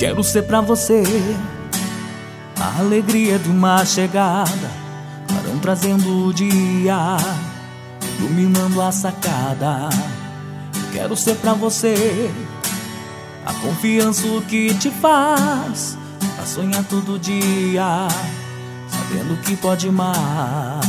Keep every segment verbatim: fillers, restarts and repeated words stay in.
Quero ser pra você a alegria de uma chegada, clarão trazendo o dia, iluminando a sacada. Quero ser pra você a confiança que te faz pra sonhar todo dia, sabendo que pode mais.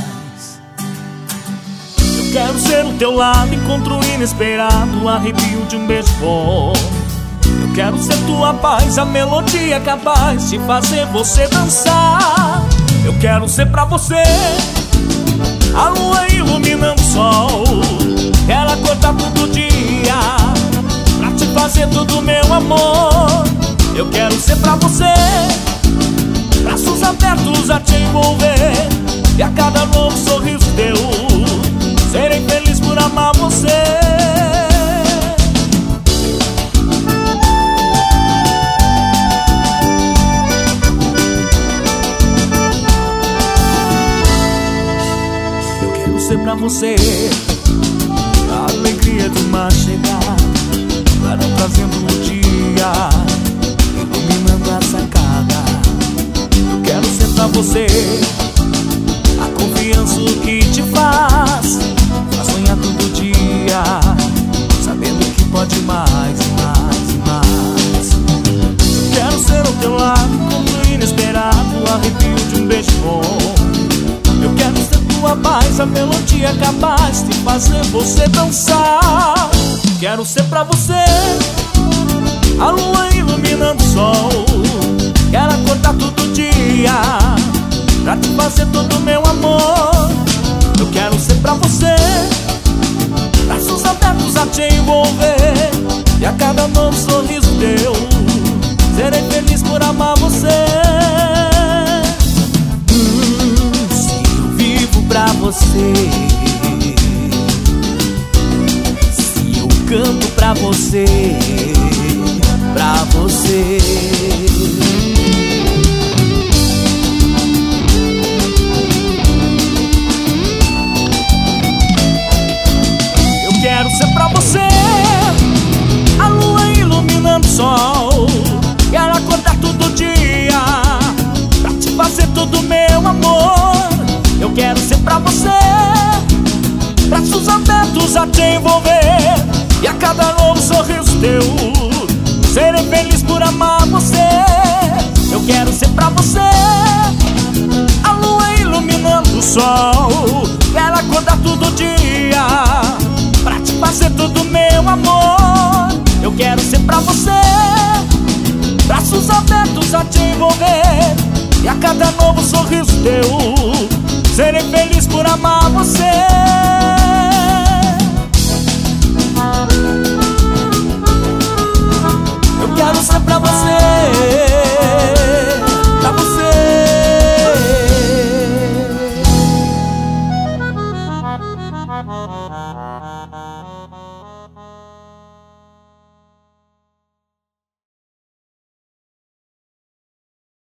Eu quero ser o teu lado, encontro inesperado, arrepio de um beijo bom. Eu quero ser tua paz, a melodia capaz de fazer você dançar. Eu quero ser pra você a lua iluminando o sol, ela corta todo dia pra te fazer tudo, meu amor. Eu quero ser pra você braços abertos a te envolver, e a cada novo sorriso teu serei feliz por amar você. Ser pra você a alegria de uma chegada, clarão trazendo o dia, iluminando a sacada. Eu quero ser pra você a confiança que te faz pra sonhar todo dia, sabendo que pode mais, mais, mais. Eu quero ser ao teu lado, encontro inesperado, arrepio de um beijo bom. Eu quero ser tua paz, a melodia capaz de fazer você dançar. Quero ser pra você a lua iluminando o sol, ela corta todo dia pra te fazer todo, meu amor. Eu quero ser pra você braços abertos a te envolver, e a cada novo sorriso teu serei feliz por amar você. Pra você, se eu canto pra você, pra você. Eu quero ser pra você a lua iluminando o sol, e ela corta todo dia pra te fazer tudo, meu amor. Eu quero ser pra você braços abertos a te envolver, e a cada novo sorriso teu serei feliz por amar você. Eu quero ser pra você a lua iluminando o sol, ela corta todo dia pra te fazer tudo, meu amor. Eu quero ser pra você braços abertos a te envolver, e a cada novo sorriso teu serei feliz por amar você.